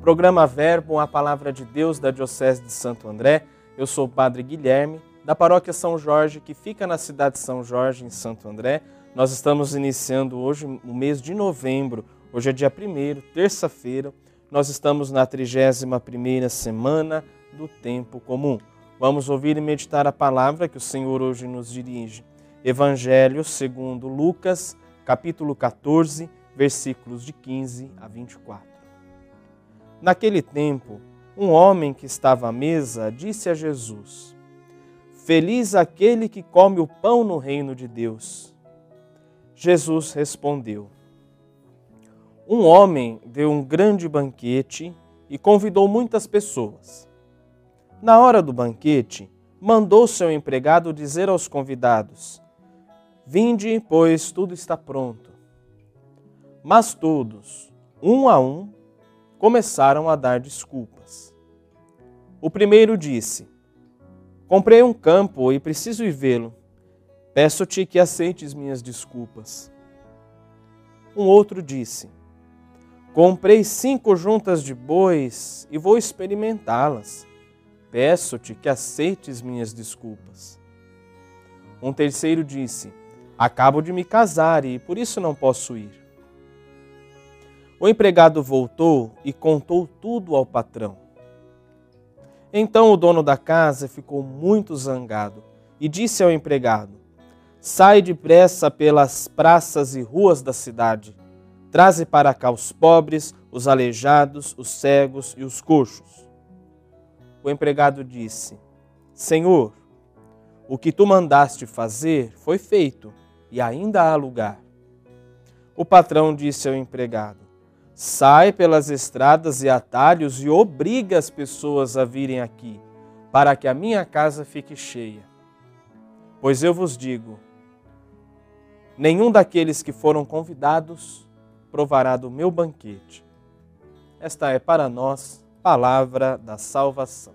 Programa Verbo, a Palavra de Deus da Diocese de Santo André. Eu sou o Padre Guilherme, da Paróquia São Jorge, que fica na cidade de São Jorge, em Santo André. Nós estamos iniciando hoje o mês de novembro. Hoje é dia 1º, terça-feira. Nós estamos na 31ª semana do Tempo Comum. Vamos ouvir e meditar a palavra que o Senhor hoje nos dirige. Evangelho segundo Lucas, capítulo 14, versículos de 15 a 24. Naquele tempo, um homem que estava à mesa disse a Jesus: Feliz aquele que come o pão no reino de Deus. Jesus respondeu: Um homem deu um grande banquete e convidou muitas pessoas. Na hora do banquete, mandou seu empregado dizer aos convidados: Vinde, pois tudo está pronto. Mas todos, um a um, começaram a dar desculpas. O primeiro disse: Comprei um campo e preciso ir vê-lo. Peço-te que aceites minhas desculpas. Um outro disse: Comprei 5 juntas de bois e vou experimentá-las. Peço-te que aceites minhas desculpas. Um terceiro disse: Acabo de me casar e por isso não posso ir. O empregado voltou e contou tudo ao patrão. Então o dono da casa ficou muito zangado e disse ao empregado: Sai depressa pelas praças e ruas da cidade. Traze para cá os pobres, os aleijados, os cegos e os coxos. O empregado disse: Senhor, o que tu mandaste fazer foi feito e ainda há lugar. O patrão disse ao empregado: Sai pelas estradas e atalhos e obriga as pessoas a virem aqui, para que a minha casa fique cheia. Pois eu vos digo, nenhum daqueles que foram convidados provará do meu banquete. Esta é para nós palavra da salvação.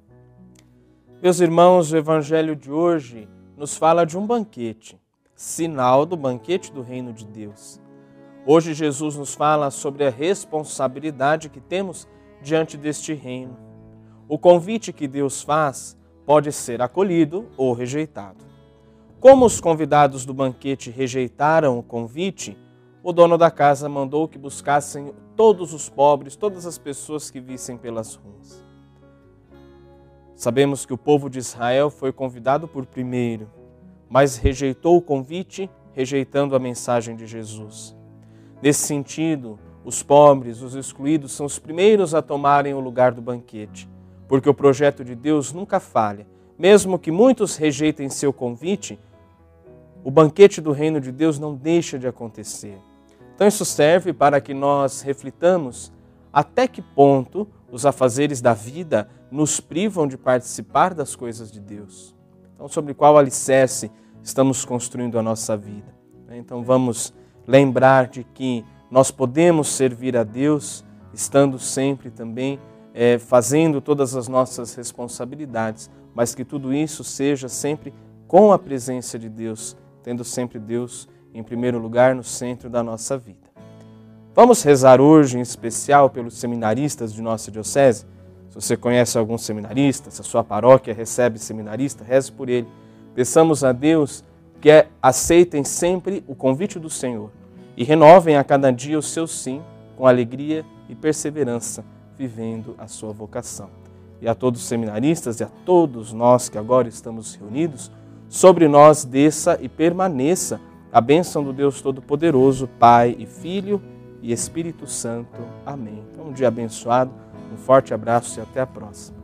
Meus irmãos, o Evangelho de hoje nos fala de um banquete, sinal do banquete do Reino de Deus. Hoje Jesus nos fala sobre a responsabilidade que temos diante deste reino. O convite que Deus faz pode ser acolhido ou rejeitado. Como os convidados do banquete rejeitaram o convite, o dono da casa mandou que buscassem todos os pobres, todas as pessoas que vissem pelas ruas. Sabemos que o povo de Israel foi convidado por primeiro, mas rejeitou o convite, rejeitando a mensagem de Jesus. Nesse sentido, os pobres, os excluídos, são os primeiros a tomarem o lugar do banquete, porque o projeto de Deus nunca falha. Mesmo que muitos rejeitem seu convite, o banquete do reino de Deus não deixa de acontecer. Então isso serve para que nós reflitamos até que ponto os afazeres da vida nos privam de participar das coisas de Deus. Então, sobre qual alicerce estamos construindo a nossa vida? Então vamos lembrar de que nós podemos servir a Deus estando sempre também fazendo todas as nossas responsabilidades, mas que tudo isso seja sempre com a presença de Deus, tendo sempre Deus em primeiro lugar no centro da nossa vida. Vamos rezar hoje em especial pelos seminaristas de nossa diocese. Se você conhece algum seminarista, se a sua paróquia recebe seminarista, reze por ele. Peçamos a Deus que aceitem sempre o convite do Senhor e renovem a cada dia o seu sim com alegria e perseverança, vivendo a sua vocação. E a todos os seminaristas e a todos nós que agora estamos reunidos, sobre nós desça e permaneça a bênção do Deus Todo-Poderoso, Pai e Filho e Espírito Santo. Amém. Então, um dia abençoado, um forte abraço e até a próxima.